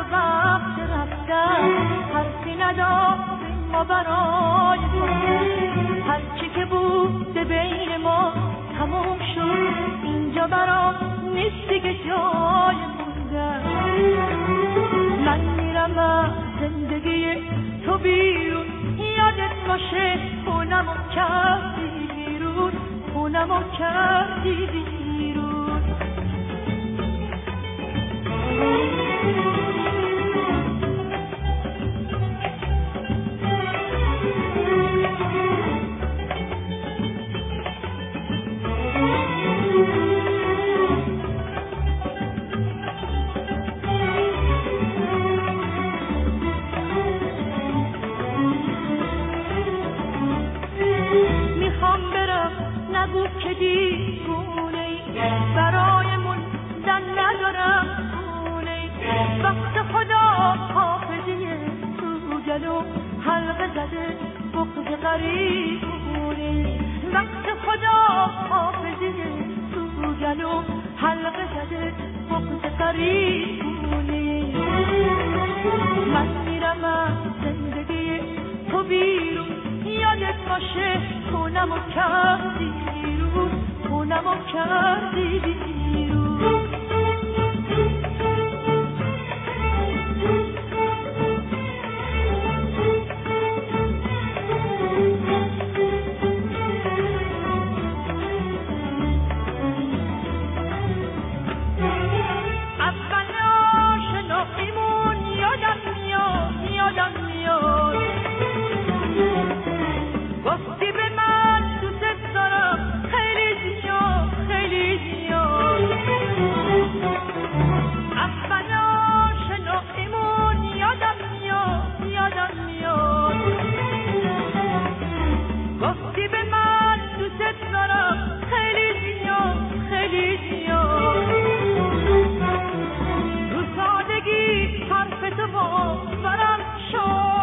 و وقت رفتن، حرفی نداریم ما برای تو. هرچی که بود بین ما تموم شد، اینجا برام نیست دیگه جای موندن. من میرم از زندگی تو بیرون، یادت باشه خونمو کردی بیرون، خونمو کردی بیرون. نگو که دیوونه‌ای، برایمون زن ندارم خونه‌ای. وقت خدا حافظیه تو جلو حلقه زده بغض غریبونه. وقت خدا حافظیه تو جلو حلقه زده بغض غریبونه. من میرم از زندگی تو بیرون، یادت باشه خونمو کردی بیرون، خونمو کردی بیرون. اول آشناییمون یادم میاد، گفتی به من دوست دارم خیلی زیاد. اول آشناییمون یادم میاد، گفتی به من دوست دارم خیلی زیاد. رو سادگی حرف تو باورم شد،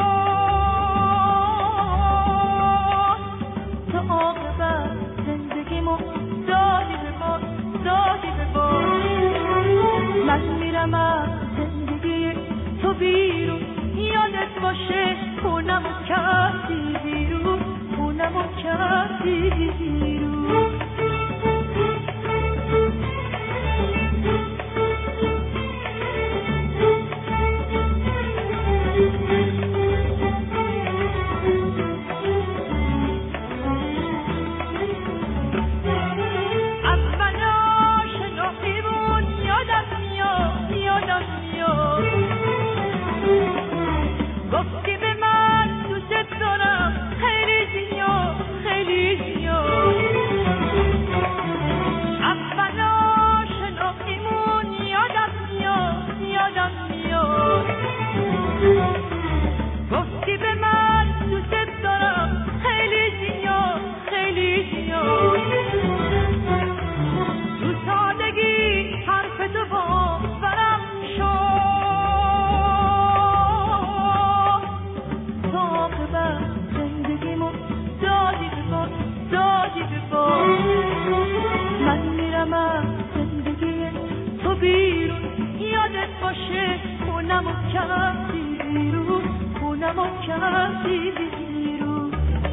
تو عاقبت زندگیمو دادی به باد. من میرم از زندگی تو بیرون، یادت باشه خونمو کردی بیرون، خونمو کردی بیرون. گفتی به من دوست دارم خیلی زیاد. اول آشناییمون یادم میاد، گفتی به من دوست دارم خیلی زیاد. تو سادگی حرف تو باورم شد، زندگیمو دادی به باد. من میرم از زندگی تو بیرون، یادت باشه خونمو کردی بیرون، خونمو کردی بیرون.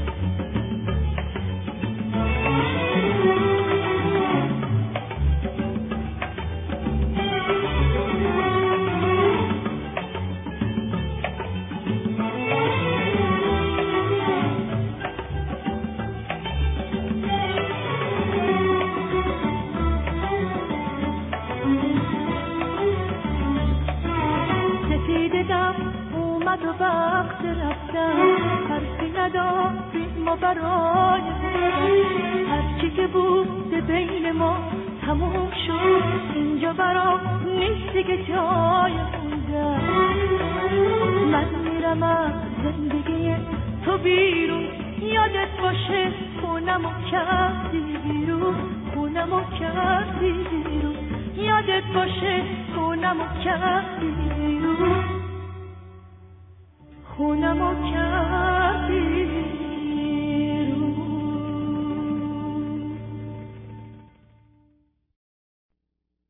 اومد و وقت رفتن، حرفی نداریم ما برای بودن. هرچی که بود بین ما تموم شد، اینجا برام نیست دیگه جای موندن. من میرم از زندگی تو بیرون، یادت باشه خونمو کردی بیرون، خونمو کردی بیرون. یادت باشه خونمو کردی بیرون، خونمو کردی.